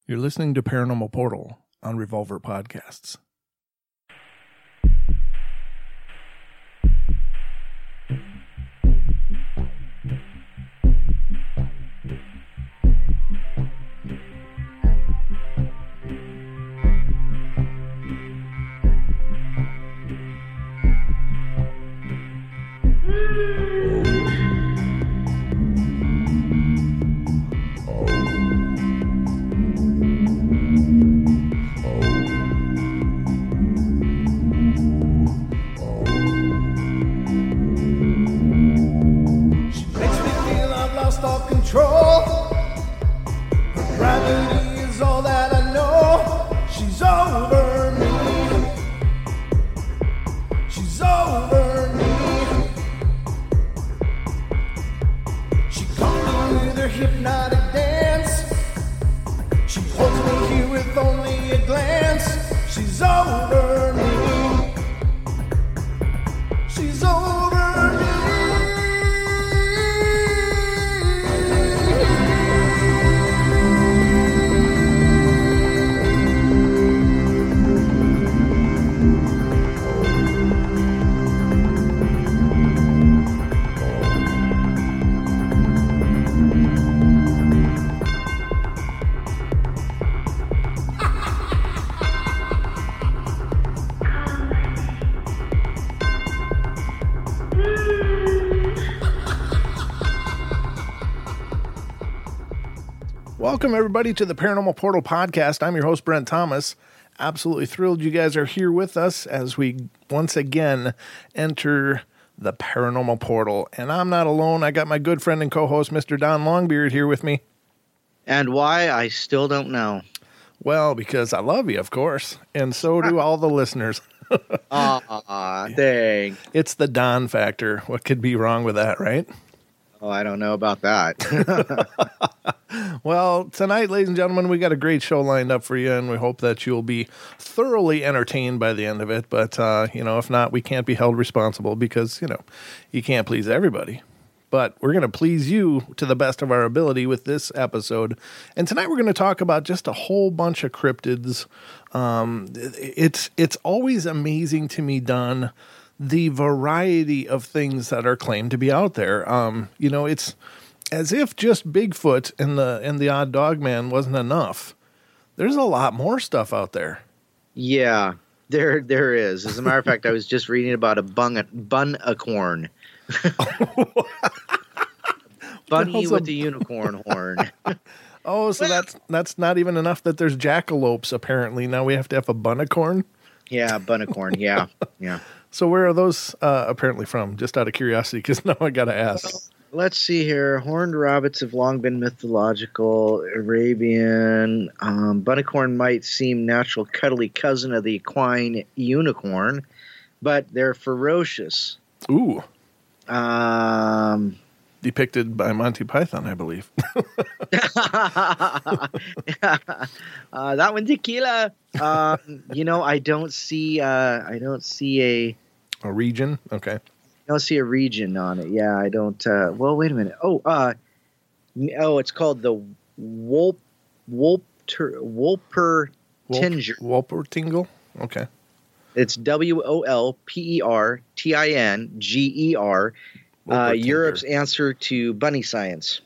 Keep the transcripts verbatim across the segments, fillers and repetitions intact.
You're listening to Paranormal Portal on Revolver Podcasts. Welcome, everybody, to the Paranormal Portal Podcast. I'm your host, Brent Thomas. Absolutely thrilled you guys are here with us as we once again enter the Paranormal Portal. And I'm not alone. I got my good friend and co-host, Mister Don Longbeard, here with me. And why, I still don't know. Well, because I love you, of course. And so do all the listeners. Aw, dang. It's the Don factor. What could be wrong with that, right? Oh, I don't know about that. Well, tonight, ladies and gentlemen, we got a great show lined up for you, and we hope that you'll be thoroughly entertained by the end of it. But, uh, you know, if not, we can't be held responsible because, you know, you can't please everybody. But we're going to please you to the best of our ability with this episode. And tonight we're going to talk about just a whole bunch of cryptids. Um, it's, it's always amazing to me, Don, the variety of things that are claimed to be out there. Um, you know, it's as if just Bigfoot and the and the odd dog man wasn't enough. There's a lot more stuff out there. Yeah, there there is. As a matter of fact, I was just reading about a bun bun-acorn. Bunny with a unicorn horn. Oh, so that's that's not even enough that there's jackalopes, apparently. Now we have to have a bun-acorn? Yeah, bun-acorn, yeah. Yeah. So where are those uh, apparently from? Just out of curiosity, because now I got to ask. Well, let's see here. Horned rabbits have long been mythological, Arabian. Um, bunicorn might seem natural cuddly cousin of the equine unicorn, but they're ferocious. Ooh. Um, Depicted by Monty Python, I believe. uh, that one tequila. Um, you know, I don't see. Uh, I don't see a a region. Okay. I don't see a region on it. Yeah, I don't. Uh, well, wait a minute. Oh, uh, oh, it's called the Wolp Wolper Wolper Tinger. Wolpertinger. Okay. It's W O L P E R T I N G E R. Uh, Europe's answer to bunny science.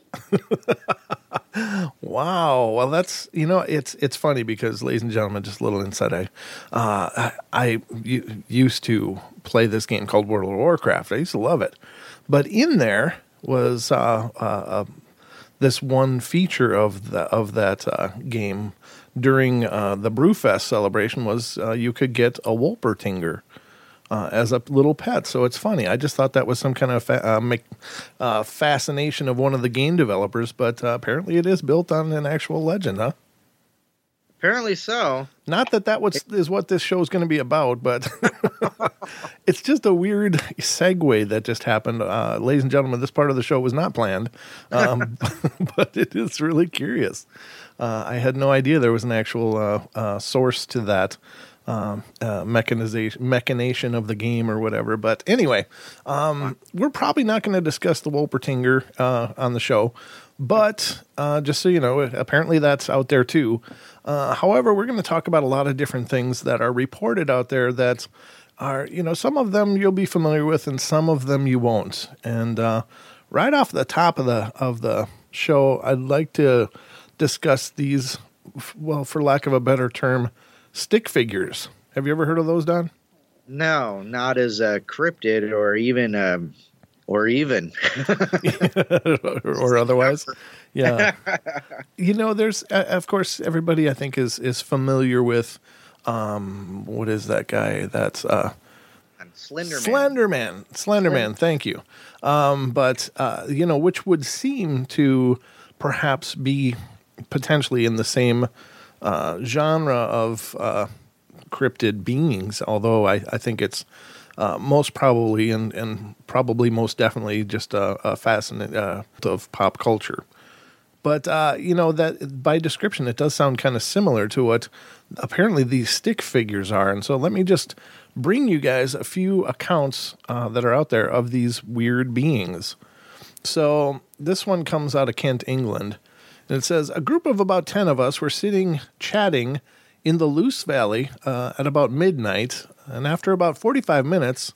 Wow. Well, that's, you know, it's it's funny because, ladies and gentlemen, just a little insight. I, uh, I, I used to play this game called World of Warcraft. I used to love it. But in there was uh, uh, uh, this one feature of the of that uh, game during uh, the Brewfest celebration was uh, you could get a Wolpertinger. Uh, as a little pet, so it's funny. I just thought that was some kind of fa- uh, make, uh, fascination of one of the game developers, but uh, apparently it is built on an actual legend, huh? Apparently so. Not that that was, is what this show is going to be about, but it's just a weird segue that just happened. Uh, ladies and gentlemen, this part of the show was not planned, um, but it is really curious. Uh, I had no idea there was an actual uh, uh, source to that. Um, uh, mechanization, machination of the game or whatever. But anyway, um, we're probably not going to discuss the Wolpertinger uh, on the show, But uh, just so you know, apparently that's out there too. Uh, however, we're going to talk about a lot of different things that are reported out there that are, you know, some of them you'll be familiar with and some of them you won't. And uh, right off the top of the of the show, I'd like to discuss these, well, for lack of a better term, stick figures. Have you ever heard of those, Don? No, not as a cryptid or even um, or even or otherwise. Yeah. You know, there's, uh, of course, everybody I think is, is familiar with, um, what is that guy? That's, uh, Slenderman. Slenderman. Slenderman. Thank you. Um, but, uh, you know, which would seem to perhaps be potentially in the same, uh, genre of, uh, cryptid beings, although I, I think it's, Uh, most probably and, and probably most definitely just a, a fascination uh, of pop culture. But, uh, you know, that by description, it does sound kind of similar to what apparently these stick figures are. And so let me just bring you guys a few accounts uh, that are out there of these weird beings. So this one comes out of Kent, England. And it says, a group of about ten of us were sitting chatting in the Luce Valley uh, at about midnight, and after about forty-five minutes,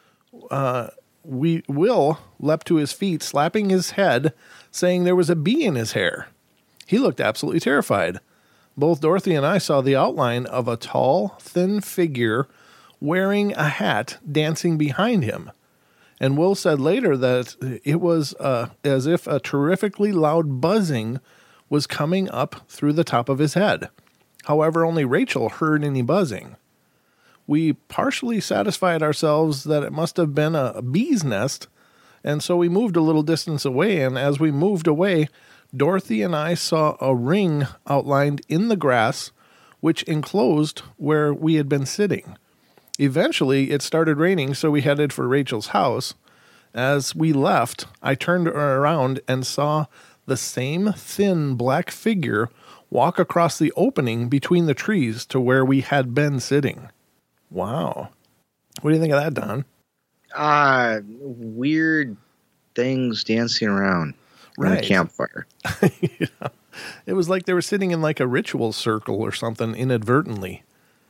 uh, we Will leapt to his feet, slapping his head, saying there was a bee in his hair. He looked absolutely terrified. Both Dorothy and I saw the outline of a tall, thin figure wearing a hat dancing behind him. And Will said later that it was uh, as if a terrifically loud buzzing was coming up through the top of his head. However, only Rachel heard any buzzing. We partially satisfied ourselves that it must have been a, a bee's nest, and so we moved a little distance away, and as we moved away, Dorothy and I saw a ring outlined in the grass, which enclosed where we had been sitting. Eventually, it started raining, so we headed for Rachel's house. As we left, I turned around and saw the same thin black figure walk across the opening between the trees to where we had been sitting. Wow. What do you think of that, Don? Ah, uh, weird things dancing around right. in a campfire. Yeah. It was like they were sitting in like a ritual circle or something inadvertently.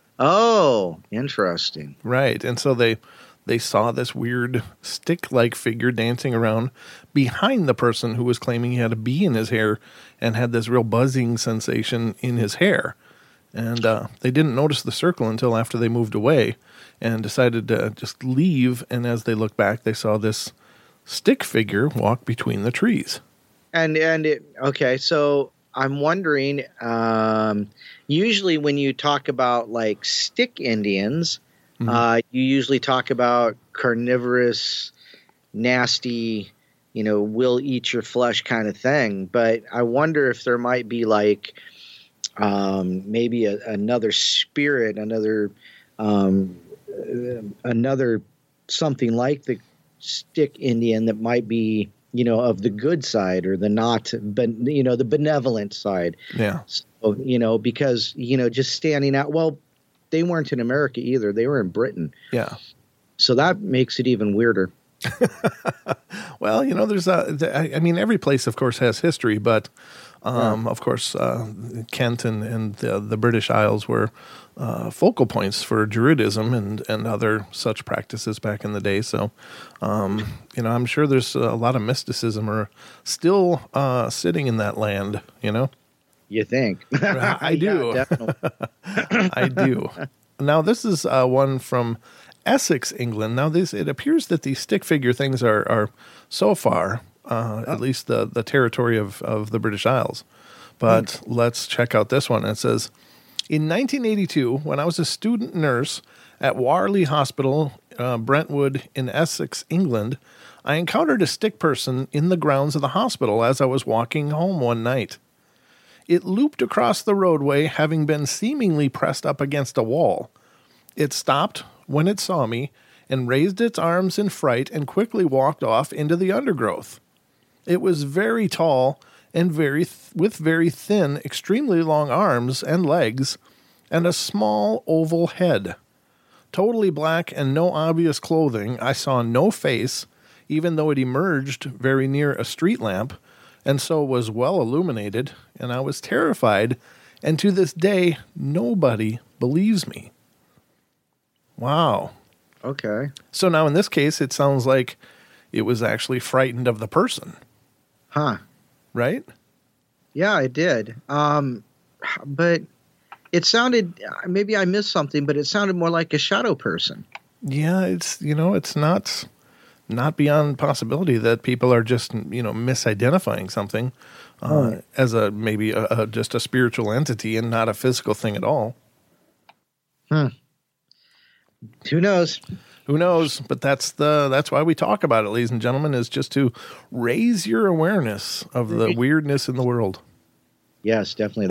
Oh, interesting. Right. And so they they saw this weird stick-like figure dancing around behind the person who was claiming he had a bee in his hair and had this real buzzing sensation in his hair. And uh, they didn't notice the circle until after they moved away and decided to just leave. And as they looked back, they saw this stick figure walk between the trees. And, and it, okay, so I'm wondering, um, usually when you talk about like stick Indians, mm-hmm. uh, you usually talk about carnivorous, nasty, you know, will eat your flesh kind of thing. But I wonder if there might be like um, maybe a, another spirit, another um, uh, another something like the stick Indian that might be, you know, of the good side or the not, but you know, the benevolent side. Yeah. So, you know, because, you know, just standing out, well, they weren't in America either. They were in Britain. Yeah. So that makes it even weirder. Well, you know, there's a, I mean, every place, of course, has history, but, um, yeah. of course, uh, Kent and, and the, the British Isles were uh, focal points for Druidism and, and other such practices back in the day. So, um, you know, I'm sure there's a lot of mysticism are still uh, sitting in that land, you know? You think? I do. Yeah, definitely. I do. Now, this is uh, one from Essex, England. Now, this it appears that these stick figure things are, are so far, uh, oh. at least the, the territory of, of the British Isles. But mm. let's check out this one. It says, in nineteen eighty-two, when I was a student nurse at Warley Hospital, uh, Brentwood in Essex, England, I encountered a stick person in the grounds of the hospital as I was walking home one night. It looped across the roadway, having been seemingly pressed up against a wall. It stopped when it saw me and raised its arms in fright and quickly walked off into the undergrowth. It was very tall and very th- with very thin, extremely long arms and legs and a small oval head. Totally black and no obvious clothing, I saw no face, even though it emerged very near a street lamp, and so was well illuminated, and I was terrified, and to this day, nobody believes me. Wow. Okay. So now in this case, it sounds like it was actually frightened of the person. Huh. Right? Yeah, I did. Um, but it sounded, maybe I missed something, but it sounded more like a shadow person. Yeah, it's, you know, it's not not beyond possibility that people are just, you know, misidentifying something uh, oh. as a maybe a, a, just a spiritual entity and not a physical thing at all. Hmm. Who knows? Who knows? But that's the that's why we talk about it, ladies and gentlemen, is just to raise your awareness of the weirdness in the world. Yes, definitely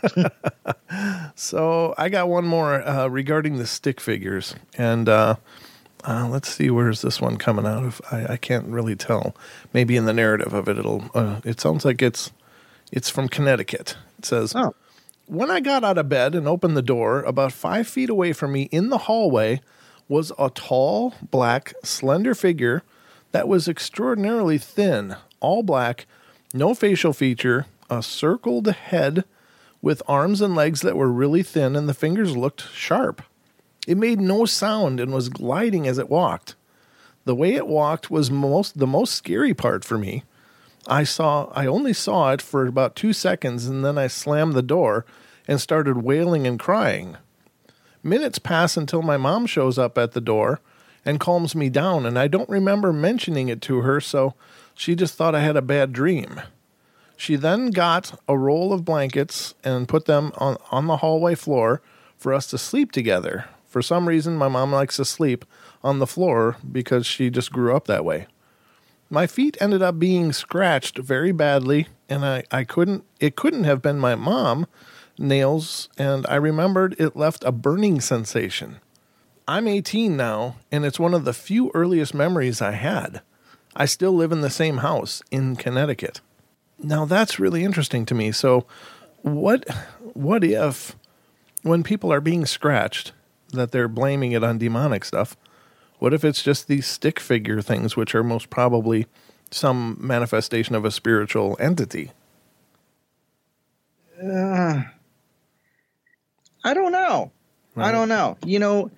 that. So I got one more uh, regarding the stick figures, and uh, uh, let's see, where's this one coming out of? I, I can't really tell. Maybe in the narrative of it, it'll. Uh, it sounds like it's it's from Connecticut. It says, "Oh, when I got out of bed and opened the door, about five feet away from me in the hallway was a tall, black, slender figure that was extraordinarily thin, all black, no facial feature." A circled head with arms and legs that were really thin, and the fingers looked sharp. It made no sound and was gliding as it walked. The way it walked was most the most scary part for me. I saw I only saw it for about two seconds, and then I slammed the door and started wailing and crying. Minutes pass until my mom shows up at the door and calms me down, and I don't remember mentioning it to her, so she just thought I had a bad dream. She then got a roll of blankets and put them on, on the hallway floor for us to sleep together. For some reason, my mom likes to sleep on the floor because she just grew up that way. My feet ended up being scratched very badly, and I, I couldn't, it couldn't have been my mom, nails, and I remembered it left a burning sensation. I'm eighteen now, and it's one of the few earliest memories I had. I still live in the same house in Connecticut. Now, that's really interesting to me. So what what if, when people are being scratched, that they're blaming it on demonic stuff, what if it's just these stick figure things, which are most probably some manifestation of a spiritual entity? Uh, I don't know. Right. I don't know. You know,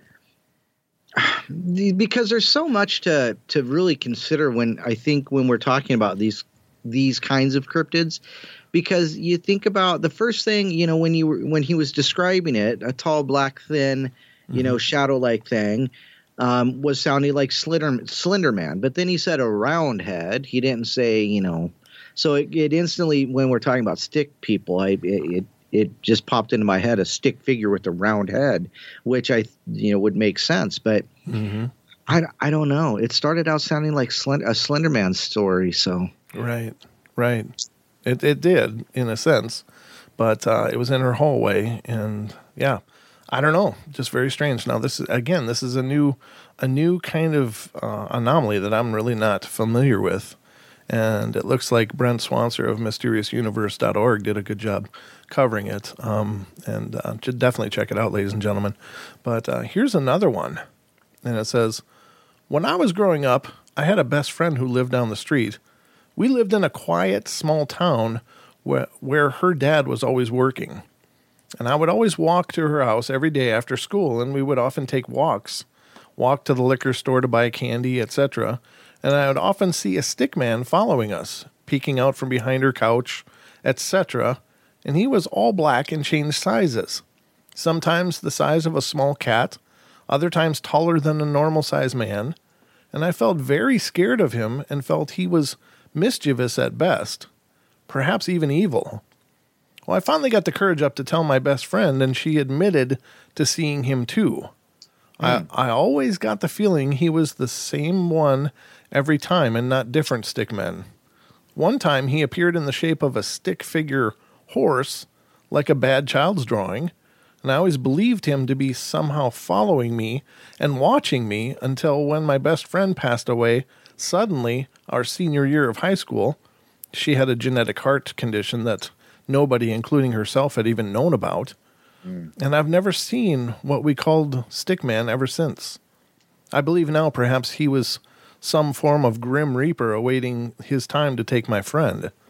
because there's so much to, to really consider when I think when we're talking about these these kinds of cryptids, because you think about the first thing, you know, when you were, when he was describing it, a tall, black, thin, you mm-hmm. know, shadow-like thing, um, was sounding like Slender, Slender Man. But then he said a round head. He didn't say, you know, so it, it instantly, when we're talking about stick people, I, it, it just popped into my head, a stick figure with a round head, which I, you know, would make sense. But mm-hmm. I, I don't know. It started out sounding like Slend- a Slender Man story, so... Right, right. It it did, in a sense, but uh, it was in her hallway, and yeah, I don't know, just very strange. Now, this is, again, this is a new a new kind of uh, anomaly that I'm really not familiar with, and it looks like Brent Swanser of Mysterious Universe dot org did a good job covering it, um, and uh, should definitely check it out, ladies and gentlemen. But uh, here's another one, and it says, when I was growing up, I had a best friend who lived down the street. We lived in a quiet, small town where, where her dad was always working. And I would always walk to her house every day after school, and we would often take walks, walk to the liquor store to buy candy, et cetera. And I would often see a stick man following us, peeking out from behind her couch, et cetera. And he was all black and changed sizes. Sometimes the size of a small cat, other times taller than a normal-sized man. And I felt very scared of him and felt he was mischievous at best, perhaps even evil. Well, I finally got the courage up to tell my best friend, and she admitted to seeing him too. Mm. I, I always got the feeling he was the same one every time and not different stick men. One time he appeared in the shape of a stick figure horse, like a bad child's drawing, and I always believed him to be somehow following me and watching me until when my best friend passed away, suddenly, our senior year of high school. She had a genetic heart condition that nobody, including herself, had even known about. Mm. And I've never seen what we called Stickman ever since. I believe now perhaps he was some form of grim reaper awaiting his time to take my friend.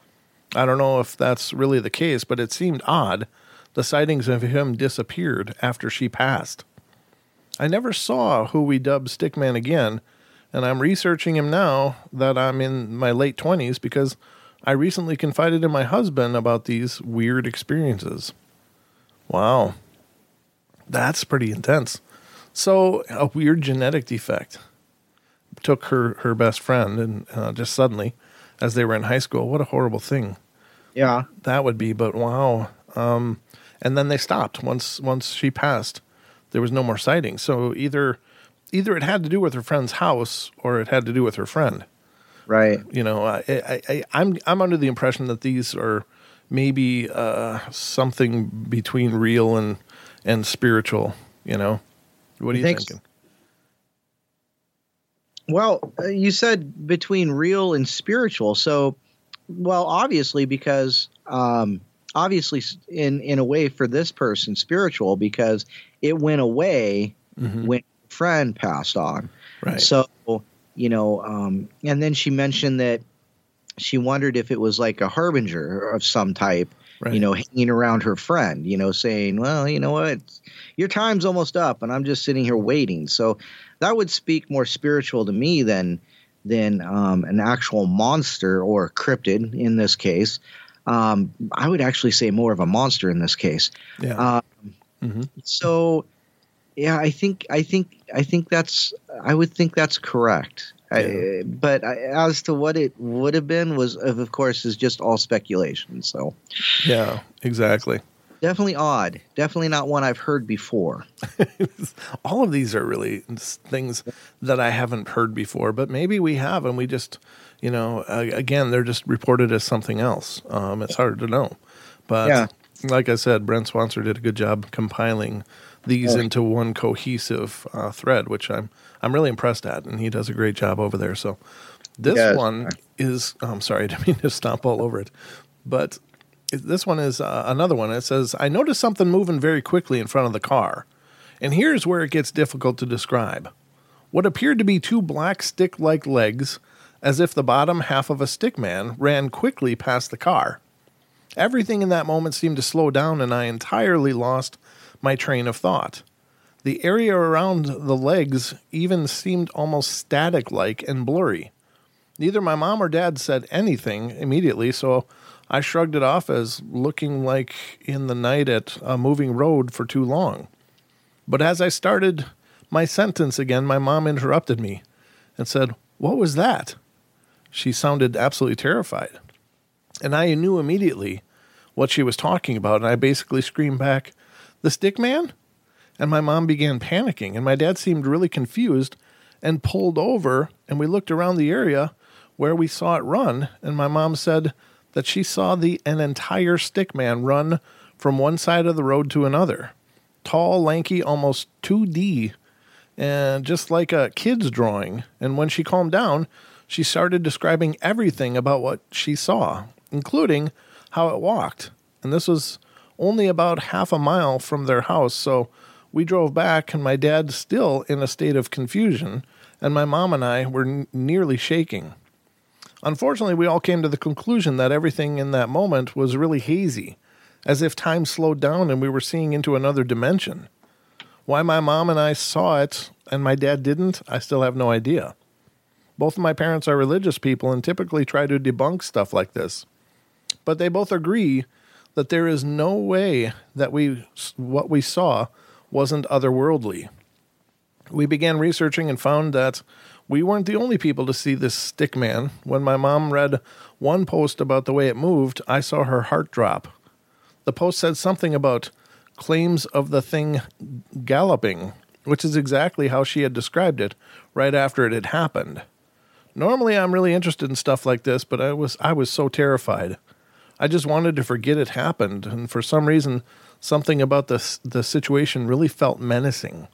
I don't know if that's really the case, but it seemed odd. The sightings of him disappeared after she passed. I never saw who we dubbed Stickman again, and I'm researching him now that I'm in my late twenties because I recently confided in my husband about these weird experiences. Wow. That's pretty intense. So, a weird genetic defect took her, her best friend, and uh, just suddenly, as they were in high school, what a horrible thing. Yeah. That would be, but wow. Um, and then they stopped. Once once she passed, there was no more sightings. So either either it had to do with her friend's house or it had to do with her friend. Right. You know, I, I, I, I'm I'm under the impression that these are maybe uh, something between real and and spiritual. You know, what are you Thanks. thinking? Well, uh, you said between real and spiritual. So, well, obviously, because um, obviously, in in a way, for this person, spiritual because it went away mm-hmm. when a friend passed on. Right. So, you know, um, and then she mentioned that she wondered if it was like a harbinger of some type. Right. You know, hanging around her friend, you know, saying, well, you know what, your time's almost up and I'm just sitting here waiting. So that would speak more spiritual to me than than um, an actual monster or cryptid in this case. Um, I would actually say more of a monster in this case. Yeah. Um, mm-hmm. So, yeah, I think I think I think that's I would think that's correct. Yeah. I, but I, as to what it would have been was, of course, is just all speculation. So, yeah, exactly. Definitely odd. Definitely not one I've heard before. All of these are really things that I haven't heard before, but maybe we have, and we just, you know, uh, again, they're just reported as something else. Um, it's hard to know. But yeah. like I said, Brent Swanser did a good job compiling these oh. into one cohesive uh, thread, which I'm I'm really impressed at, and he does a great job over there. So this yes. one is, oh, I'm sorry, I didn't mean to stomp all over it, but this one is uh, another one. It says, I noticed something moving very quickly in front of the car, and here's where it gets difficult to describe. What appeared to be two black stick-like legs, as if the bottom half of a stick man ran quickly past the car. Everything in that moment seemed to slow down, and I entirely lost my train of thought. The area around the legs even seemed almost static-like and blurry. Neither my mom or dad said anything immediately, so I shrugged it off as looking like in the night at a moving road for too long. But as I started my sentence again, my mom interrupted me and said, "What was that?" She sounded absolutely terrified. And I knew immediately what she was talking about, and I basically screamed back, "The stick man?" And my mom began panicking, and my dad seemed really confused and pulled over, and we looked around the area where we saw it run, and my mom said that she saw the an entire stick man run from one side of the road to another. Tall, lanky, almost two D, and just like a kid's drawing. And when she calmed down, she started describing everything about what she saw, including how it walked. And this was only about half a mile from their house, so we drove back, and my dad still in a state of confusion, and my mom and I were n- nearly shaking. Unfortunately, we all came to the conclusion that everything in that moment was really hazy, as if time slowed down and we were seeing into another dimension. Why my mom and I saw it and my dad didn't, I still have no idea. Both of my parents are religious people and typically try to debunk stuff like this. But they both agree that there is no way that we what we saw wasn't otherworldly. We began researching and found that we weren't the only people to see this stick man. When my mom read one post about the way it moved, I saw her heart drop. The post said something about claims of the thing galloping, which is exactly how she had described it right after it had happened. Normally, I'm really interested in stuff like this, but I was I was so terrified. I just wanted to forget it happened, and for some reason, something about the the situation really felt menacing.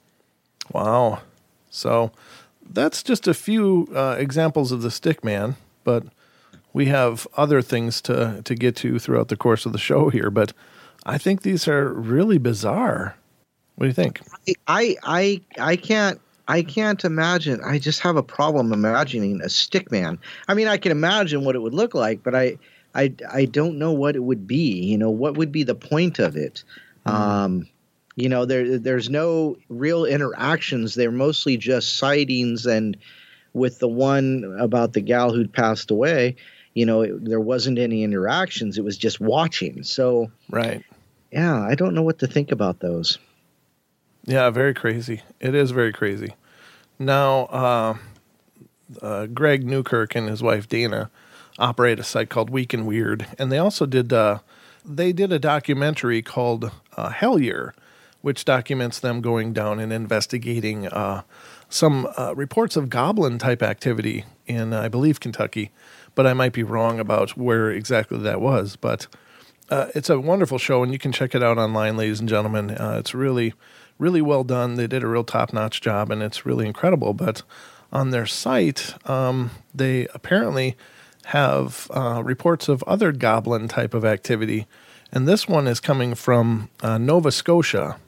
Wow. So that's just a few uh, examples of the stick man, but we have other things to, to get to throughout the course of the show here, but I think these are really bizarre. What do you think? I I I can't I can't imagine. I just have a problem imagining a stick man. I mean, I can imagine what it would look like, but I I, I don't know what it would be. You know, what would be the point of it? Mm. Um, you know, there there's no real interactions. They're mostly just sightings. And with the one about the gal who'd passed away, you know, it, there wasn't any interactions. It was just watching. So, right. Yeah, I don't know what to think about those. Yeah, very crazy. It is very crazy. Now, uh, uh, Greg Newkirk and his wife Dana operate a site called Week in Weird, and they also did uh, they did a documentary called uh, Hell Year, which documents them going down and investigating uh, some uh, reports of goblin-type activity in, uh, I believe, Kentucky, but I might be wrong about where exactly that was. But uh, it's a wonderful show, and you can check it out online, ladies and gentlemen. Uh, it's really, really well done. They did a real top-notch job, and it's really incredible. But on their site, um, they apparently have uh, reports of other goblin type of activity, and this one is coming from uh, Nova Scotia.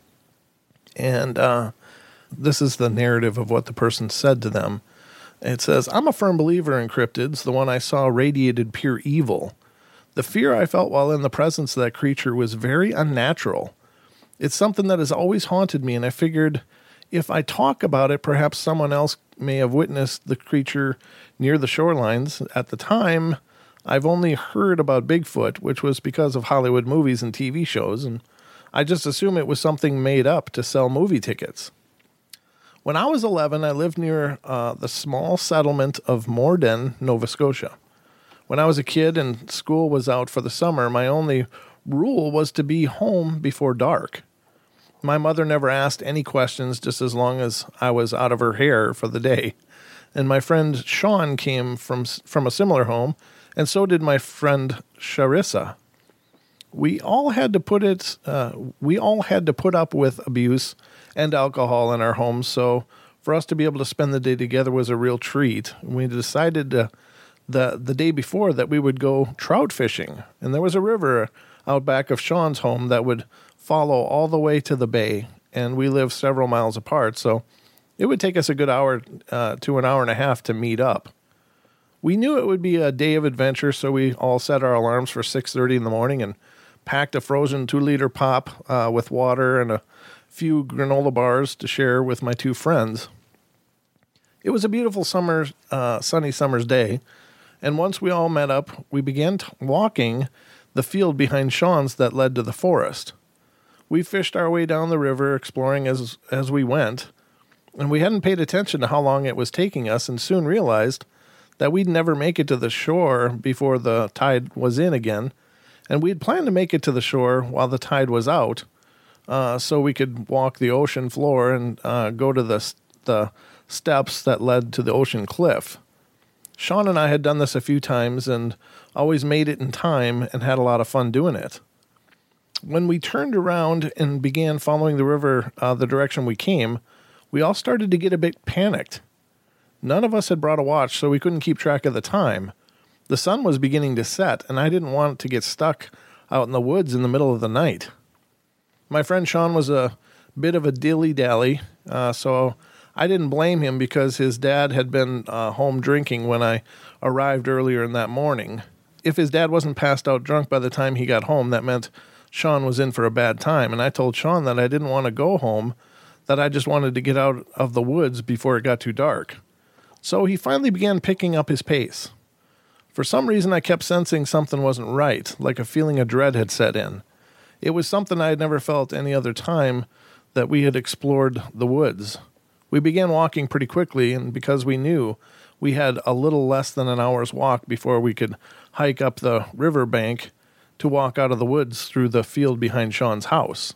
And uh, this is the narrative of what the person said to them. It says, "I'm a firm believer in cryptids. The one I saw radiated pure evil. The fear I felt while in the presence of that creature was very unnatural. It's something that has always haunted me, and I figured if I talk about it, perhaps someone else may have witnessed the creature near the shorelines. At the time, I've only heard about Bigfoot, which was because of Hollywood movies and T V shows, and I just assume it was something made up to sell movie tickets. When I was eleven, I lived near uh, the small settlement of Morden, Nova Scotia. When I was a kid and school was out for the summer, my only rule was to be home before dark. My mother never asked any questions just as long as I was out of her hair for the day. And my friend Sean came from from a similar home, and so did my friend Charissa. We all had to put it. Uh, we all had to put up with abuse and alcohol in our homes, so for us to be able to spend the day together was a real treat. We decided to, the the day before that we would go trout fishing, and there was a river out back of Sean's home that would follow all the way to the bay, and we live several miles apart, so it would take us a good hour uh, to an hour and a half to meet up. We knew it would be a day of adventure, so we all set our alarms for six thirty in the morning and packed a frozen two-liter pop uh, with water and a few granola bars to share with my two friends. It was a beautiful summer, uh, sunny summer's day, and once we all met up, we began t- walking the field behind Sean's that led to the forest. We fished our way down the river, exploring as as we went, and we hadn't paid attention to how long it was taking us and soon realized that we'd never make it to the shore before the tide was in again, and we'd planned to make it to the shore while the tide was out, uh, so we could walk the ocean floor and uh, go to the the steps that led to the ocean cliff. Sean and I had done this a few times and always made it in time and had a lot of fun doing it. When we turned around and began following the river uh, the direction we came, we all started to get a bit panicked. None of us had brought a watch, so we couldn't keep track of the time. The sun was beginning to set, and I didn't want to get stuck out in the woods in the middle of the night. My friend Sean was a bit of a dilly-dally, uh, so I didn't blame him because his dad had been uh, home drinking when I arrived earlier in that morning. If his dad wasn't passed out drunk by the time he got home, that meant Sean was in for a bad time, and I told Sean that I didn't want to go home, that I just wanted to get out of the woods before it got too dark. So he finally began picking up his pace. For some reason, I kept sensing something wasn't right, like a feeling of dread had set in. It was something I had never felt any other time that we had explored the woods. We began walking pretty quickly, and because we knew we had a little less than an hour's walk before we could hike up the river bank to walk out of the woods through the field behind Sean's house.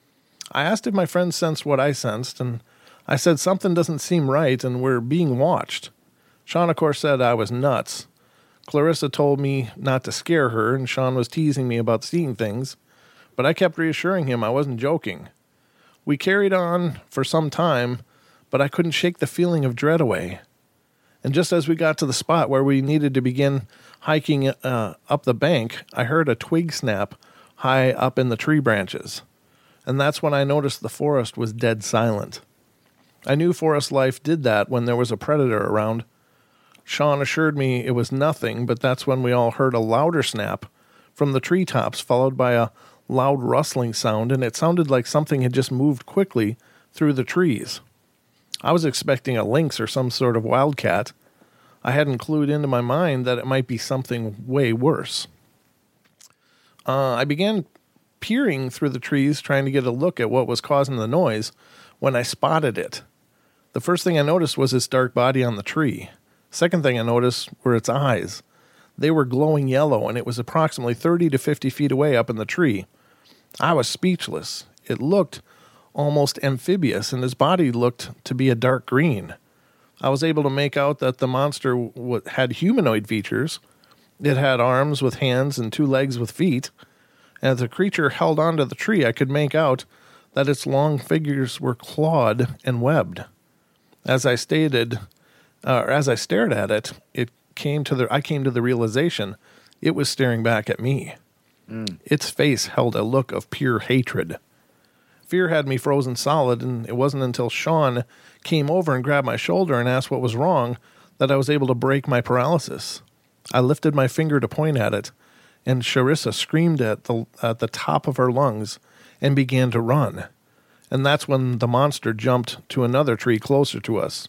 I asked if my friend sensed what I sensed, and I said something doesn't seem right and we're being watched. Sean, of course, said I was nuts. Clarissa told me not to scare her, and Sean was teasing me about seeing things, but I kept reassuring him I wasn't joking. We carried on for some time, but I couldn't shake the feeling of dread away. And just as we got to the spot where we needed to begin hiking uh, up the bank, I heard a twig snap high up in the tree branches. And that's when I noticed the forest was dead silent. I knew forest life did that when there was a predator around. Sean assured me it was nothing, but that's when we all heard a louder snap from the treetops, followed by a loud rustling sound, and it sounded like something had just moved quickly through the trees. I was expecting a lynx or some sort of wildcat. I hadn't clued into my mind that it might be something way worse. Uh, I began peering through the trees, trying to get a look at what was causing the noise, when I spotted it. The first thing I noticed was its dark body on the tree. Second thing I noticed were its eyes. They were glowing yellow, and it was approximately thirty to fifty feet away up in the tree. I was speechless. It looked almost amphibious, and his body looked to be a dark green. I was able to make out that the monster w- had humanoid features. It had arms with hands and two legs with feet. As the creature held onto the tree, I could make out that its long fingers were clawed and webbed. As I stated, uh, or as I stared at it, it came to the I came to the realization it was staring back at me. Mm. Its face held a look of pure hatred. Fear had me frozen solid, and it wasn't until Sean came over and grabbed my shoulder and asked what was wrong that I was able to break my paralysis. I lifted my finger to point at it, and Charissa screamed at the at the top of her lungs and began to run. And that's when the monster jumped to another tree closer to us.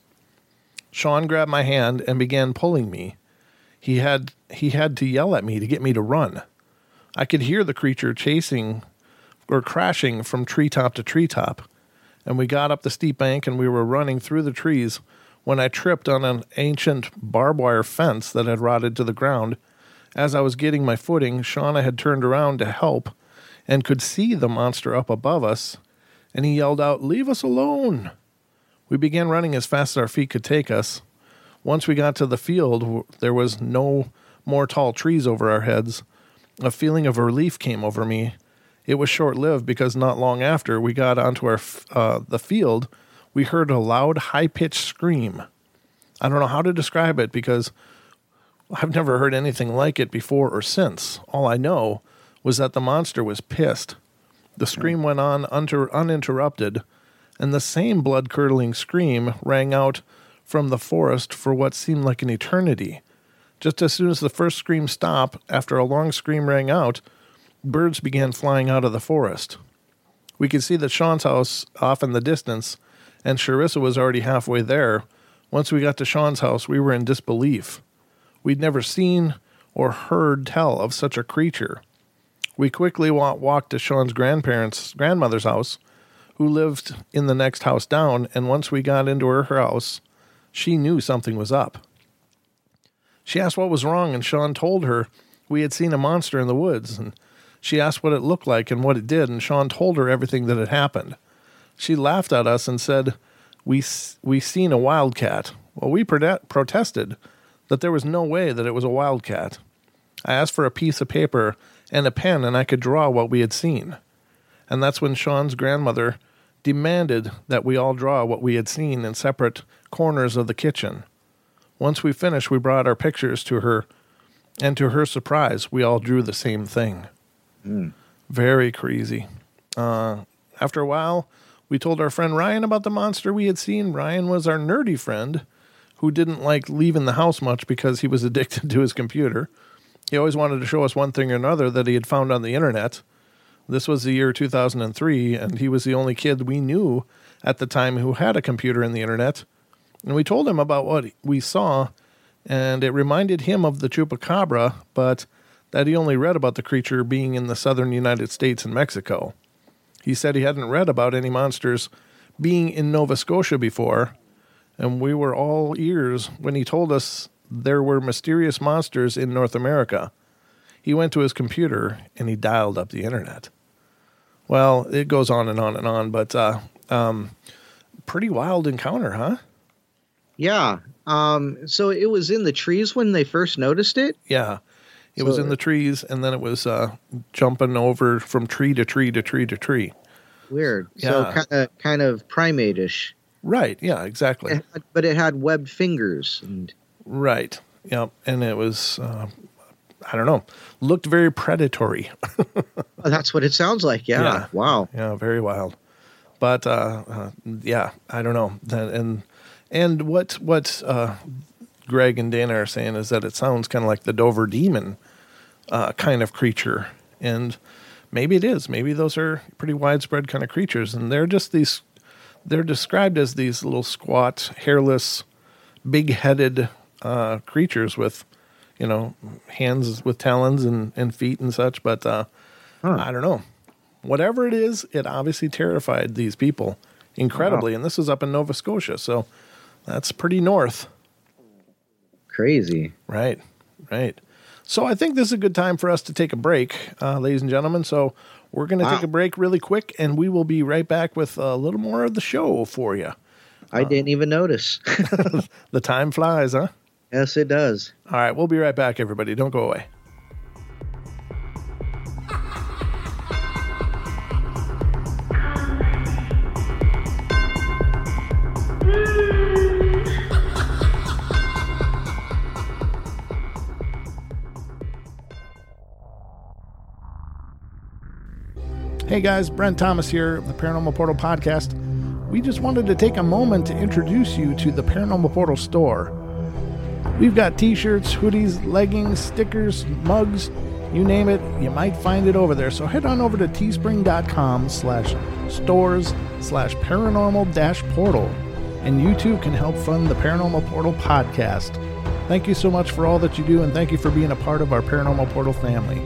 Sean grabbed my hand and began pulling me. He had he had to yell at me to get me to run. I could hear the creature chasing or crashing from treetop to treetop, and we got up the steep bank and we were running through the trees when I tripped on an ancient barbed wire fence that had rotted to the ground. As I was getting my footing, Shauna had turned around to help and could see the monster up above us, and he yelled out, "Leave us alone!" We began running as fast as our feet could take us. Once we got to the field, there was no more tall trees over our heads. A feeling of relief came over me. It was short-lived because not long after we got onto our uh, the field, we heard a loud, high-pitched scream. I don't know how to describe it because I've never heard anything like it before or since. All I know was that the monster was pissed. The scream went on unter- uninterrupted, and the same blood-curdling scream rang out from the forest for what seemed like an eternity. Just as soon as the first scream stopped, after a long scream rang out, birds began flying out of the forest. We could see that Sean's house off in the distance, and Charissa was already halfway there. Once we got to Sean's house, we were in disbelief. We'd never seen or heard tell of such a creature. We quickly wa- walked to Sean's grandparents' grandmother's house, who lived in the next house down, and once we got into her house, she knew something was up. She asked what was wrong, and Sean told her we had seen a monster in the woods, and she asked what it looked like and what it did, and Sean told her everything that had happened. She laughed at us and said, we we seen a wildcat. Well, we pro- protested that there was no way that it was a wildcat. I asked for a piece of paper and a pen, and I could draw what we had seen. And that's when Sean's grandmother demanded that we all draw what we had seen in separate corners of the kitchen. Once we finished, we brought our pictures to her, and to her surprise, we all drew the same thing. Mm. Very crazy. Uh, after a while, we told our friend Ryan about the monster we had seen. Ryan was our nerdy friend who didn't like leaving the house much because he was addicted to his computer. He always wanted to show us one thing or another that he had found on the internet. This was the year two thousand three, and he was the only kid we knew at the time who had a computer and the internet. And we told him about what we saw, and it reminded him of the chupacabra, but that he only read about the creature being in the southern United States and Mexico. He said he hadn't read about any monsters being in Nova Scotia before, and we were all ears when he told us there were mysterious monsters in North America. He went to his computer, and he dialed up the internet. Well, it goes on and on and on, but uh, um, pretty wild encounter, huh? Yeah. Um, so it was in the trees when they first noticed it? Yeah. It so, was in the trees, and then it was uh, jumping over from tree to tree to tree to tree. Weird. Yeah. So kind of kind of primate-ish. Right. Yeah, exactly. It had, but it had webbed fingers. And Right. Yep. And it was, uh, I don't know, looked very predatory. Oh, that's what it sounds like. Yeah. Yeah. Wow. Yeah, very wild. But, uh, uh, yeah, I don't know. And and what, what uh, Greg and Dana are saying is that it sounds kind of like the Dover Demon uh, kind of creature. And maybe it is. Maybe those are pretty widespread kind of creatures. And they're just these, they're described as these little squat, hairless, big-headed uh, creatures with, you know, hands with talons and, and feet and such. But uh, huh. I don't know. Whatever it is, it obviously terrified these people incredibly. Wow. And this is up in Nova Scotia. So that's pretty north. Crazy. Right, right. So I think this is a good time for us to take a break, uh, ladies and gentlemen. So we're going to wow. take a break really quick, and we will be right back with a little more of the show for you. I uh, didn't even notice. The time flies, huh? Yes, it does. All right, we'll be right back, everybody. Don't go away. Hey guys, Brent Thomas here of the Paranormal Portal Podcast. We just wanted to take a moment to introduce you to the Paranormal Portal store. We've got t-shirts, hoodies, leggings, stickers, mugs, you name it, you might find it over there. So head on over to teespring.com slash stores slash paranormal dash portal, and you too can help fund the Paranormal Portal Podcast. Thank you so much for all that you do, and thank you for being a part of our Paranormal Portal family.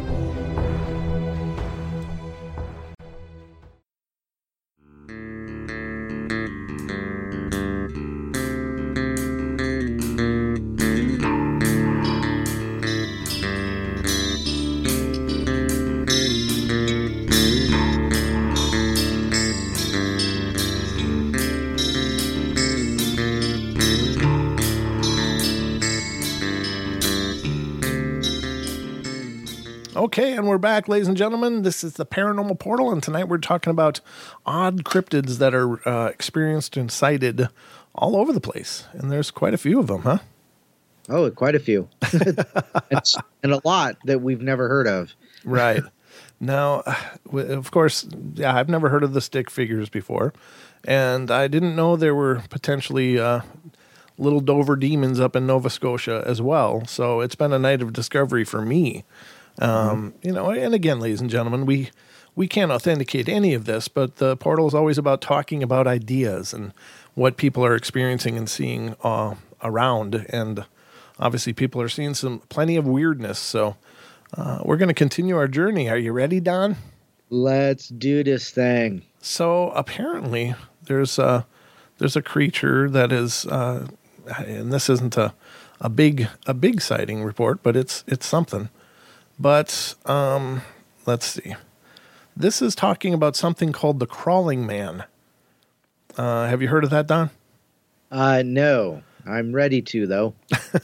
Okay, and we're back, ladies and gentlemen. This is the Paranormal Portal, and tonight we're talking about odd cryptids that are uh, experienced and sighted all over the place. And there's quite a few of them, huh? Oh, quite a few. It's, and a lot that we've never heard of. Right. Now, of course, yeah, I've never heard of the stick figures before, and I didn't know there were potentially uh, little Dover demons up in Nova Scotia as well. So it's been a night of discovery for me. Um, you know, and again, ladies and gentlemen, we, we can't authenticate any of this, but the portal is always about talking about ideas and what people are experiencing and seeing uh, around. And obviously people are seeing some plenty of weirdness. So uh, we're going to continue our journey. Are you ready, Don? Let's do this thing. So apparently there's a, there's a creature that is, uh, and this isn't a, a big, a big sighting report, but it's, it's something. But um, let's see. This is talking about something called the Crawling Man. Uh, have you heard of that, Don? Uh, no. I'm ready to, though.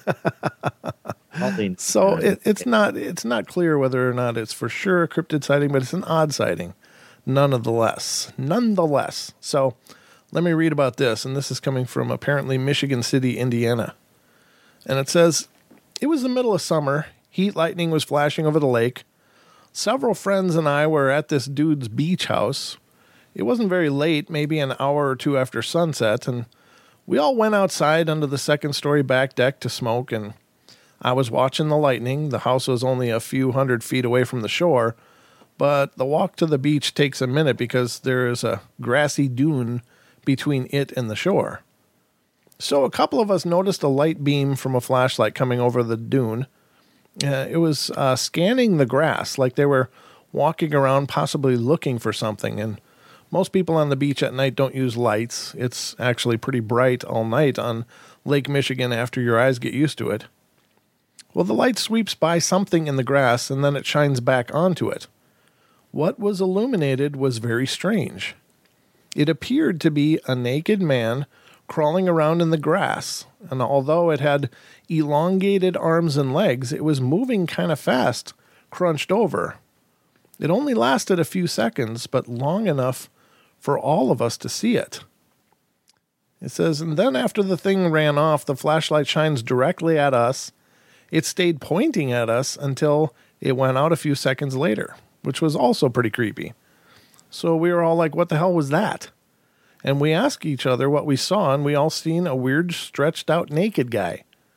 So it, it's not it's not clear whether or not it's for sure a cryptid sighting, but it's an odd sighting, nonetheless. Nonetheless. So let me read about this, and this is coming from apparently Michigan City, Indiana. And it says, it was the middle of summer. Heat lightning was flashing over the lake. Several friends and I were at this dude's beach house. It wasn't very late, maybe an hour or two after sunset, and we all went outside under the second-story back deck to smoke, and I was watching the lightning. The house was only a few hundred feet away from the shore, but the walk to the beach takes a minute because there is a grassy dune between it and the shore. So a couple of us noticed a light beam from a flashlight coming over the dune. Uh, it was uh, scanning the grass like they were walking around possibly looking for something. And most people on the beach at night don't use lights. It's actually pretty bright all night on Lake Michigan after your eyes get used to it. Well, the light sweeps by something in the grass and then it shines back onto it. What was illuminated was very strange. It appeared to be a naked man crawling around in the grass, and although it had elongated arms and legs, it was moving kind of fast, crunched over. It only lasted a few seconds, but long enough for all of us to see it. It says, and then after the thing ran off, the flashlight shines directly at us. It stayed pointing at us until it went out a few seconds later, which was also pretty creepy. So we were all like, what the hell was that? And we asked each other what we saw, and we all seen a weird, stretched out naked guy.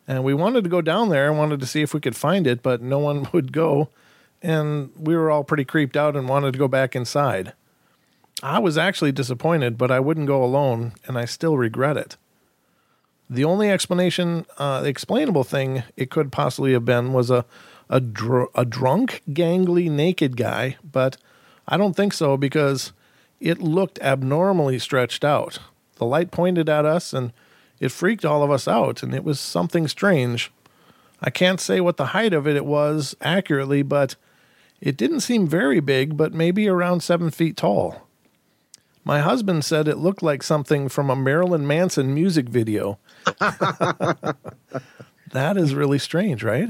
And we wanted to go down there and wanted to see if we could find it, but no one would go. And we were all pretty creeped out and wanted to go back inside. I was actually disappointed, but I wouldn't go alone, and I still regret it. The only explanation, uh, explainable thing it could possibly have been was a a, dr- a drunk, gangly, naked guy, but I don't think so because it looked abnormally stretched out. The light pointed at us, and it freaked all of us out, and it was something strange. I can't say what the height of it, it was accurately, but it didn't seem very big, but maybe around seven feet tall. My husband said it looked like something from a Marilyn Manson music video. That is really strange, right?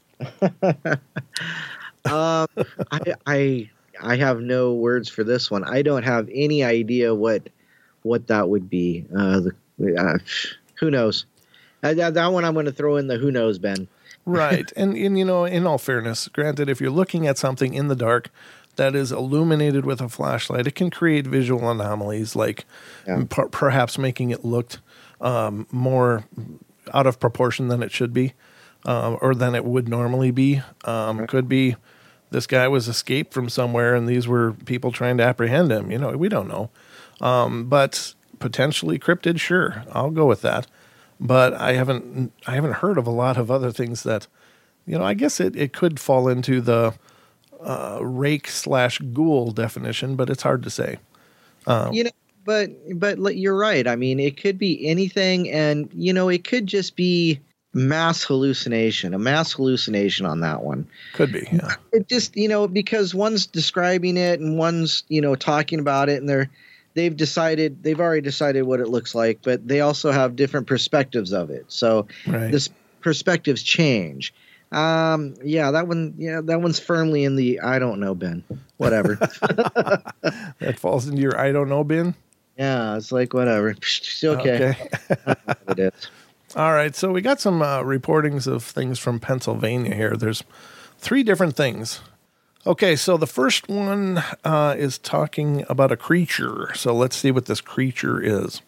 um, I, I I have no words for this one. I don't have any idea what what that would be. Uh, the, uh, who knows? Uh, that, that one I'm going to throw in the who knows, Ben. Right. And, and, you know, in all fairness, granted, if you're looking at something in the dark that is illuminated with a flashlight, it can create visual anomalies, like yeah. per- perhaps making it look um, more out of proportion than it should be, um, or than it would normally be. Um, right. Could be this guy was escaped from somewhere and these were people trying to apprehend him. You know, we don't know. Um, but potentially cryptid, sure, I'll go with that. But I haven't I haven't heard of a lot of other things that, you know, I guess it, it could fall into the uh, rake slash ghoul definition, but it's hard to say. Um, you know, but but you're right. I mean, it could be anything, and you know, it could just be mass hallucination, a mass hallucination on that one. Could be, yeah. It just, you know, because one's describing it and one's, you know, talking about it, and they're they've decided they've already decided what it looks like, but they also have different perspectives of it. So right. this perspectives change. Um, yeah, that one, yeah, that one's firmly in the I don't know bin. Whatever. That falls into your I don't know bin. Yeah, it's like whatever. It's okay. okay. It is. All right, so we got some uh, reportings of things from Pennsylvania here. There's three different things. Okay, so the first one uh, is talking about a creature. So let's see what this creature is.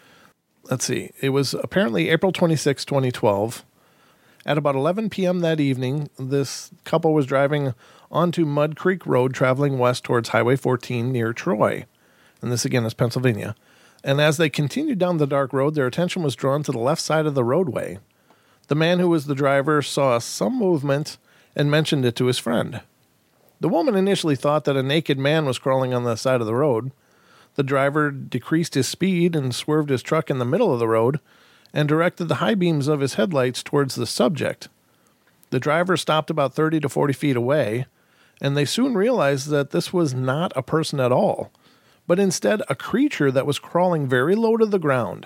Let's see. It was apparently April twenty-sixth, twenty twelve. At about eleven p.m. that evening, this couple was driving onto Mud Creek Road, traveling west towards Highway fourteen near Troy. And this, again, is Pennsylvania. And as they continued down the dark road, their attention was drawn to the left side of the roadway. The man who was the driver saw some movement and mentioned it to his friend. The woman initially thought that a naked man was crawling on the side of the road. The driver decreased his speed and swerved his truck in the middle of the road and directed the high beams of his headlights towards the subject. The driver stopped about thirty to forty feet away, and they soon realized that this was not a person at all, but instead a creature that was crawling very low to the ground.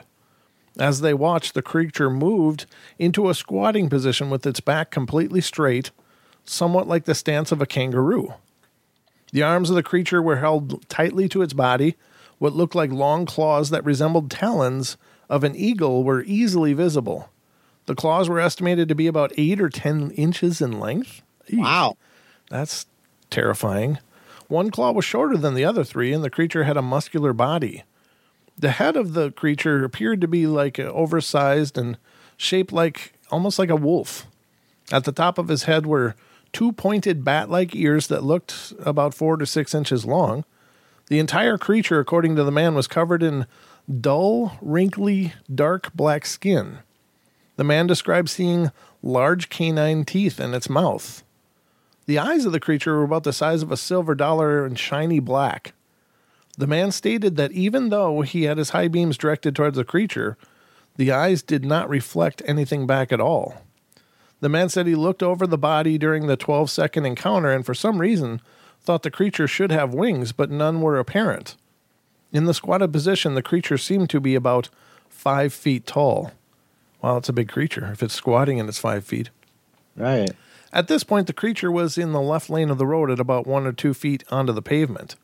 As they watched, the creature moved into a squatting position with its back completely straight, somewhat like the stance of a kangaroo. The arms of the creature were held tightly to its body. What looked like long claws that resembled talons of an eagle were easily visible. The claws were estimated to be about eight or ten inches in length. Eesh. Wow. That's terrifying. One claw was shorter than the other three, and the creature had a muscular body. The head of the creature appeared to be like oversized and shaped like almost like a wolf. At the top of his head were two pointed bat-like ears that looked about four to six inches long. The entire creature, according to the man, was covered in dull, wrinkly, dark black skin. The man described seeing large canine teeth in its mouth. The eyes of the creature were about the size of a silver dollar and shiny black. The man stated that even though he had his high beams directed towards the creature, the eyes did not reflect anything back at all. The man said he looked over the body during the twelve-second encounter and for some reason thought the creature should have wings, but none were apparent. In the squatted position, the creature seemed to be about five feet tall. Wow, it's a big creature if it's squatting and it's five feet. Right. At this point, the creature was in the left lane of the road at about one or two feet onto the pavement.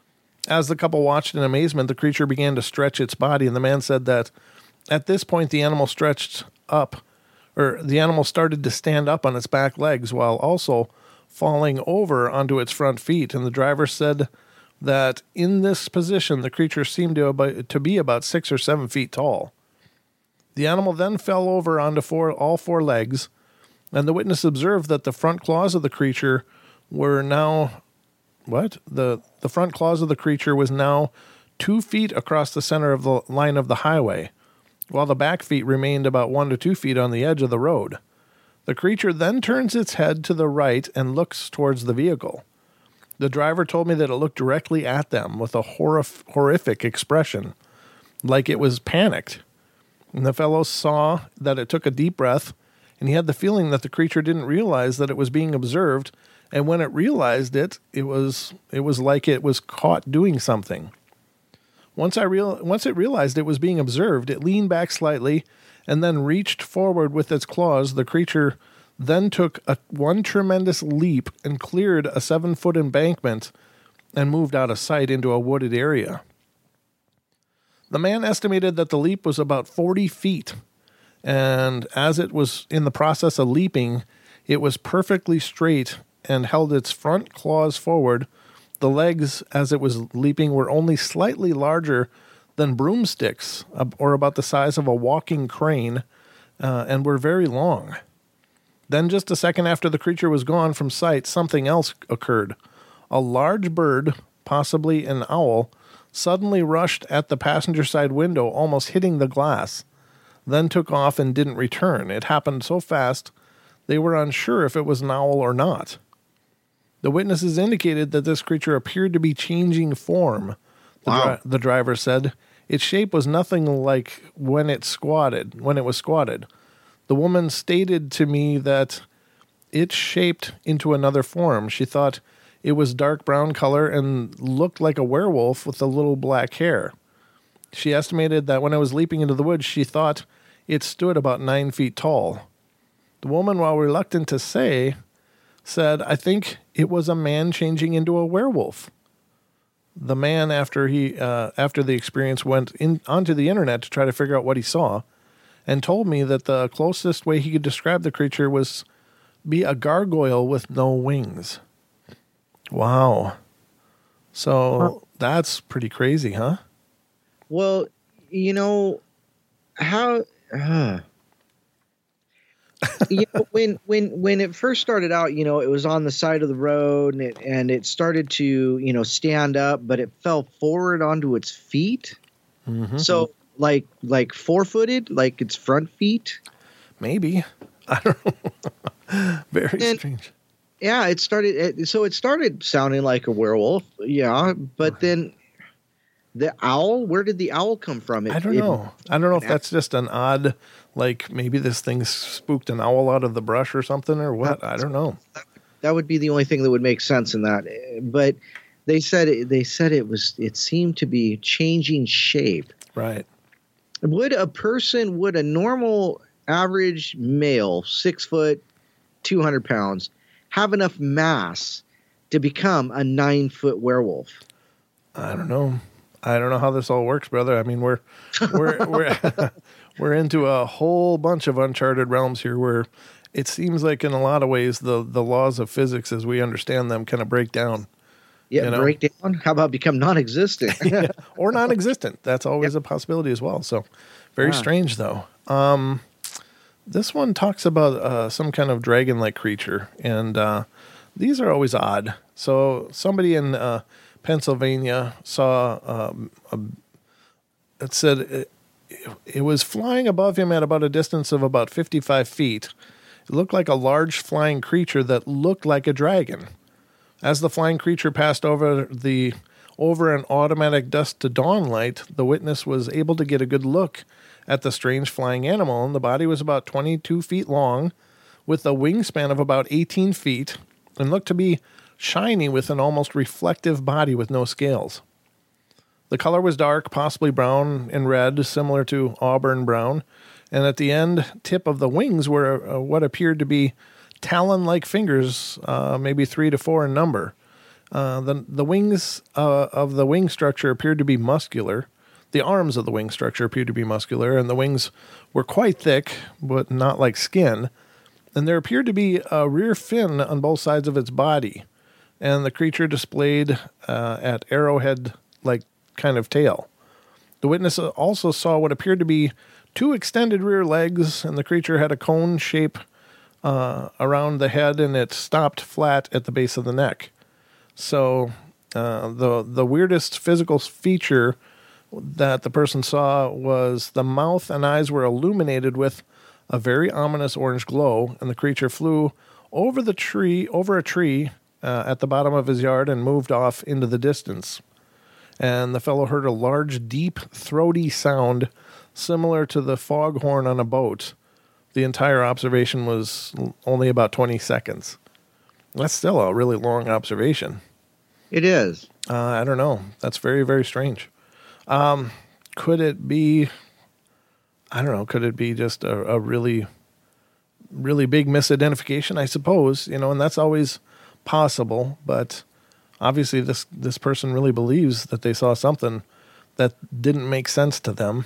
As the couple watched in amazement, the creature began to stretch its body, and the man said that at this point the animal stretched up, or the animal started to stand up on its back legs while also falling over onto its front feet. And the driver said that in this position, the creature seemed to, about, to be about six or seven feet tall. The animal then fell over onto four, all four legs, and the witness observed that the front claws of the creature were now, what? The, the front claws of the creature was now two feet across the center of the line of the highway, while the back feet remained about one to two feet on the edge of the road. The creature then turns its head to the right and looks towards the vehicle. The driver told me that it looked directly at them with a horrif- horrific expression, like it was panicked. And the fellow saw that it took a deep breath, and he had the feeling that the creature didn't realize that it was being observed, and when it realized it, it was it was like it was caught doing something. Once I real once it realized it was being observed, it leaned back slightly and then reached forward with its claws. The creature then took a, one tremendous leap and cleared a seven-foot embankment and moved out of sight into a wooded area. The man estimated that the leap was about forty feet, and as it was in the process of leaping, it was perfectly straight and held its front claws forward. The legs, as it was leaping, were only slightly larger than broomsticks, or about the size of a walking crane, uh, and were very long. Then, just a second after the creature was gone from sight, something else occurred. A large bird, possibly an owl, suddenly rushed at the passenger side window, almost hitting the glass, then took off and didn't return. It happened so fast, they were unsure if it was an owl or not. The witnesses indicated that this creature appeared to be changing form. The, Wow. dri- the driver said its shape was nothing like when it squatted, when it was squatted. The woman stated to me that it shaped into another form. She thought it was dark brown color and looked like a werewolf with a little black hair. She estimated that when it was leaping into the woods, she thought it stood about nine feet tall. The woman, while reluctant to say, said, "I think it was a man changing into a werewolf." The man, after he uh, after the experience, went in onto the internet to try to figure out what he saw, and told me that the closest way he could describe the creature was be a gargoyle with no wings. Wow. So that's pretty crazy, huh? Well, you know how uh, you know when when when it first started out, you know, it was on the side of the road and it and it started to, you know, stand up, but it fell forward onto its feet. Mm-hmm. So like like four-footed, like its front feet. Maybe. I don't know. Very And- strange. Yeah, it started. It, so it started sounding like a werewolf. Yeah, but then the owl. Where did the owl come from? It, I don't it- know. I don't know if that's just an odd, like maybe this thing spooked an owl out of the brush or something or what. I don't know. That would be the only thing that would make sense in that. But they said it, they said it was. It seemed to be changing shape. Right. Would a person? Would a normal average male, six foot, two hundred pounds, have enough mass to become a nine foot werewolf? I don't know. I don't know how this all works, brother. I mean, we're we're we're we're into a whole bunch of uncharted realms here, where it seems like in a lot of ways the the laws of physics as we understand them kind of break down. Yeah, You know? break down. How about become non-existent? Or non-existent. That's always a possibility as well. So very Yeah. strange, though. Um, this one talks about uh, some kind of dragon-like creature, and uh, these are always odd. So somebody in uh, Pennsylvania saw um, a, it said it, it was flying above him at about a distance of about fifty-five feet. It looked like a large flying creature that looked like a dragon. As the flying creature passed over the over an automatic dusk to dawn light, the witness was able to get a good look at the strange flying animal, and the body was about twenty-two feet long, with a wingspan of about eighteen feet, and looked to be shiny with an almost reflective body with no scales. The color was dark, possibly brown and red, similar to auburn brown, and at the end tip of the wings were uh, what appeared to be talon-like fingers, uh, maybe three to four in number. Uh, the the wings uh, of the wing structure appeared to be muscular. The arms of the wing structure appeared to be muscular, and the wings were quite thick, but not like skin. And there appeared to be a rear fin on both sides of its body, and the creature displayed uh, at arrowhead-like kind of tail. The witness also saw what appeared to be two extended rear legs, and the creature had a cone shape uh, around the head, and it stopped flat at the base of the neck. So uh, the the weirdest physical feature that the person saw was the mouth and eyes were illuminated with a very ominous orange glow, and the creature flew over the tree, over a tree uh, at the bottom of his yard and moved off into the distance. And the fellow heard a large, deep, throaty sound similar to the foghorn on a boat. The entire observation was only about twenty seconds. That's still a really long observation. It is. Uh, I don't know. That's very, very strange. Um, could it be, I don't know, could it be just a, a really, really big misidentification? I suppose, you know, and that's always possible. But obviously this, this person really believes that they saw something that didn't make sense to them.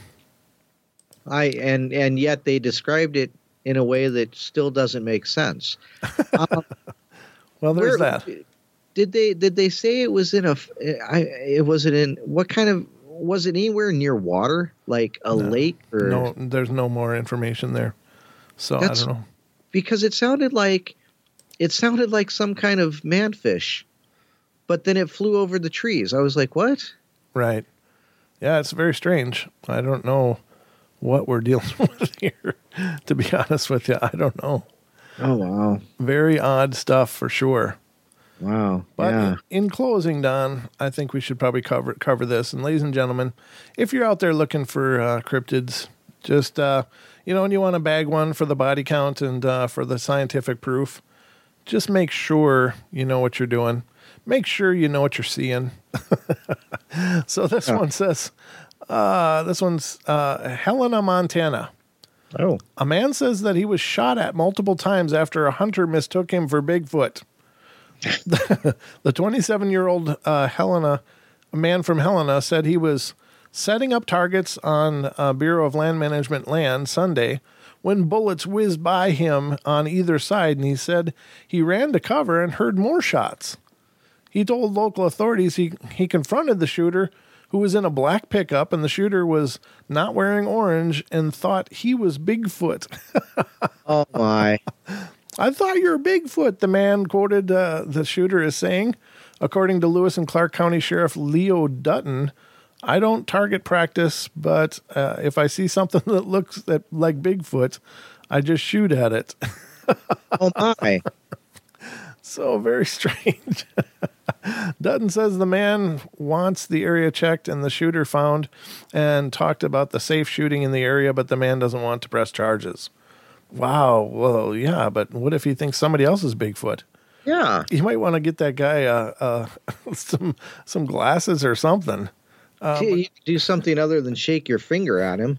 I and and yet they described it in a way that still doesn't make sense. Um, well, there's where, that. Did they did they say it was in a? I it was it in what kind of was it anywhere near water, like a no, lake or no? There's no more information there, so I don't know. Because it sounded like it sounded like some kind of manfish, but then it flew over the trees. I was like, what? Right. Yeah, it's very strange. I don't know what we're dealing with here, to be honest with you. I don't know. Oh, wow. Very odd stuff for sure. Wow. But yeah. in, in closing, Don, I think we should probably cover cover this. And ladies and gentlemen, if you're out there looking for uh, cryptids, just, uh, you know, and you want to bag one for the body count and uh, for the scientific proof, just make sure you know what you're doing. Make sure you know what you're seeing. So this oh. one says, uh, this one's uh, Helena, Montana. Oh. A man says that he was shot at multiple times after a hunter mistook him for Bigfoot. The twenty-seven-year-old uh, Helena, a man from Helena, said he was setting up targets on uh, Bureau of Land Management land Sunday when bullets whizzed by him on either side, and he said he ran to cover and heard more shots. He told local authorities he, he confronted the shooter, who was in a black pickup, and the shooter was not wearing orange and thought he was Bigfoot. Oh, my. I thought you were Bigfoot, the man quoted uh, the shooter as saying. According to Lewis and Clark County Sheriff Leo Dutton, I don't target practice, but uh, if I see something that looks that, like Bigfoot, I just shoot at it. Oh, my. So very strange. Dutton says the man wants the area checked and the shooter found and talked about the safe shooting in the area, but the man doesn't want to press charges. Wow. Well, yeah, but what if he thinks somebody else is Bigfoot? Yeah. You might want to get that guy uh, uh, some some glasses or something. Um, you do something other than shake your finger at him.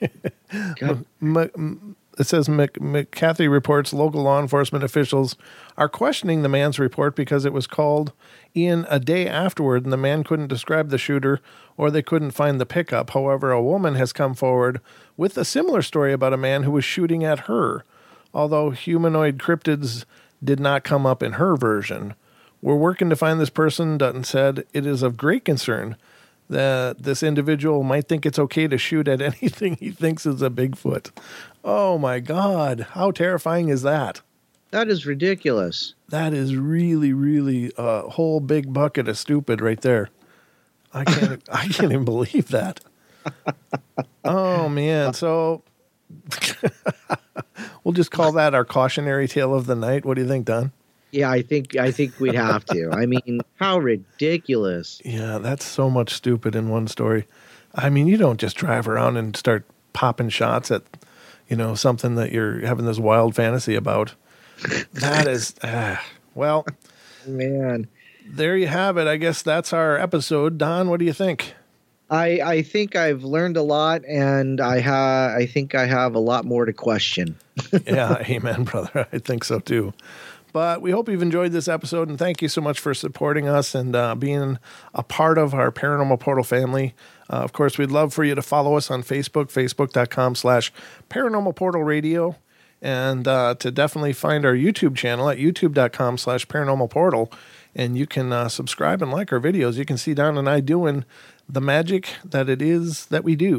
M- M- It says McCarthy reports local law enforcement officials are questioning the man's report because it was called in a day afterward and the man couldn't describe the shooter or they couldn't find the pickup. However, a woman has come forward with a similar story about a man who was shooting at her, although humanoid cryptids did not come up in her version. We're working to find this person, Dutton said. It is of great concern that this individual might think it's okay to shoot at anything he thinks is a Bigfoot. Oh, my God. How terrifying is that? That is ridiculous. That is really, really a whole big bucket of stupid right there. I can't I can't even believe that. Oh, man. So we'll just call that our cautionary tale of the night. What do you think, Don? Yeah, I think I think we'd have to. I mean, how ridiculous. Yeah, that's so much stupid in one story. I mean, you don't just drive around and start popping shots at, you know, something that you're having this wild fantasy about. That is, uh, well, man, there you have it. I guess that's our episode. Don, what do you think? I I think I've learned a lot, and I ha I think I have a lot more to question. Yeah, amen, brother. I think so too. But we hope you've enjoyed this episode, and thank you so much for supporting us and uh, being a part of our Paranormal Portal family. Uh, of course, we'd love for you to follow us on Facebook, facebook.com slash Paranormal Portal Radio, and uh, to definitely find our YouTube channel at youtube.com slash Paranormal Portal, and you can uh, subscribe and like our videos. You can see Don and I doing the magic that it is that we do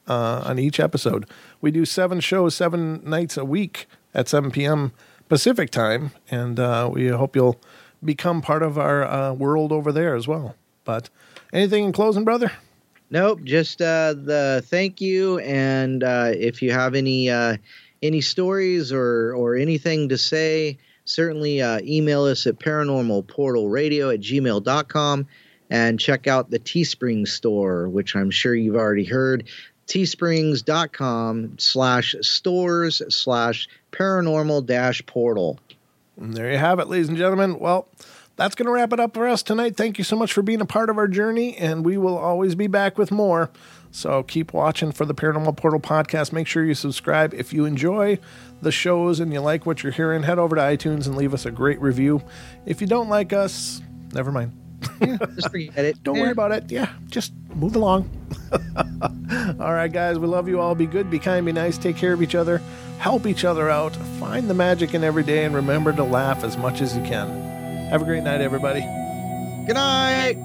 uh, on each episode. We do seven shows, seven nights a week at seven p.m. Pacific time, and uh, we hope you'll become part of our uh, world over there as well. But anything in closing, brother? Nope, just uh, the thank you, and uh, if you have any uh, any stories or or anything to say, certainly uh, email us at paranormalportalradio at gmail dot com, and check out the Teespring store, which I'm sure you've already heard, teesprings dot com slash stores slash paranormal dash portal. And there you have it, ladies and gentlemen. Well, that's going to wrap it up for us tonight. Thank you so much for being a part of our journey, and we will always be back with more. So keep watching for the Paranormal Portal podcast. Make sure you subscribe. If you enjoy the shows and you like what you're hearing, head over to iTunes and leave us a great review. If you don't like us, never mind. Yeah, just forget it. Don't yeah. worry about it. Yeah, just move along. All right, guys, we love you all. Be good, be kind, be nice, take care of each other, help each other out, find the magic in every day, and remember to laugh as much as you can. Have a great night, everybody. Good night.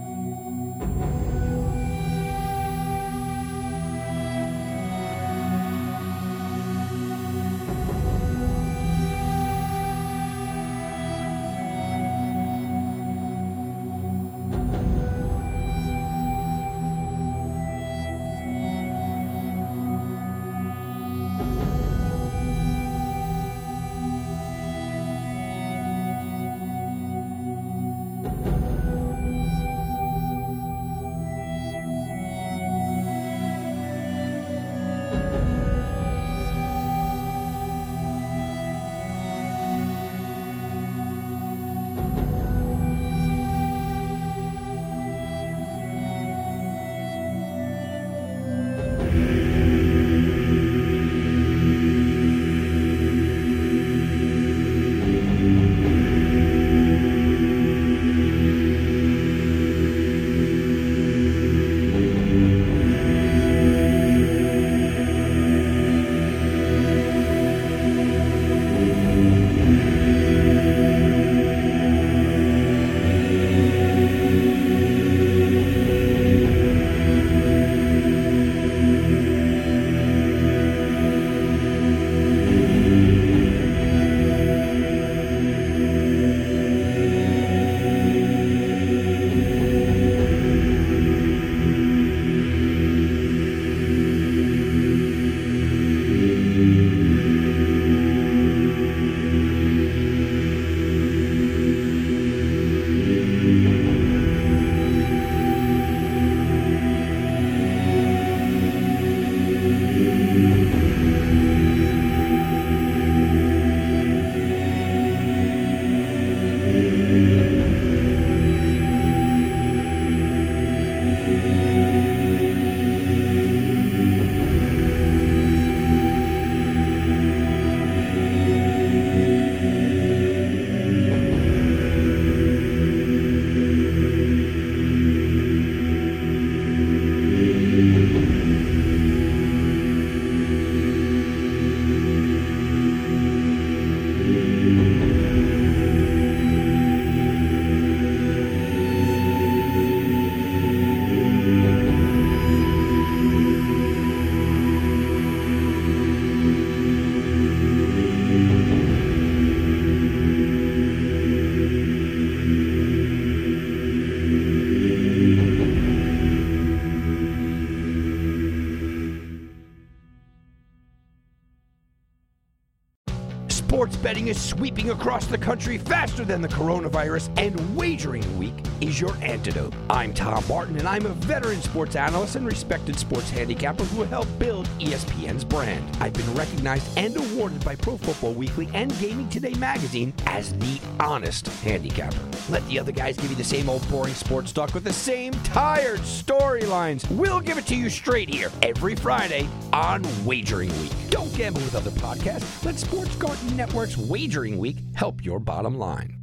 Sports betting is sweeping across the country faster than the coronavirus, and Wagering Week is your antidote. I'm Tom Martin, and I'm a veteran sports analyst and respected sports handicapper who helped build E S P N's brand. I've been recognized and awarded by Pro Football Weekly and Gaming Today magazine as the honest handicapper. Let the other guys give you the same old boring sports talk with the same tired storylines. We'll give it to you straight here every Friday on Wagering Week. Don't gamble with other podcasts. Let Sports Garden Network's Wagering Week help your bottom line.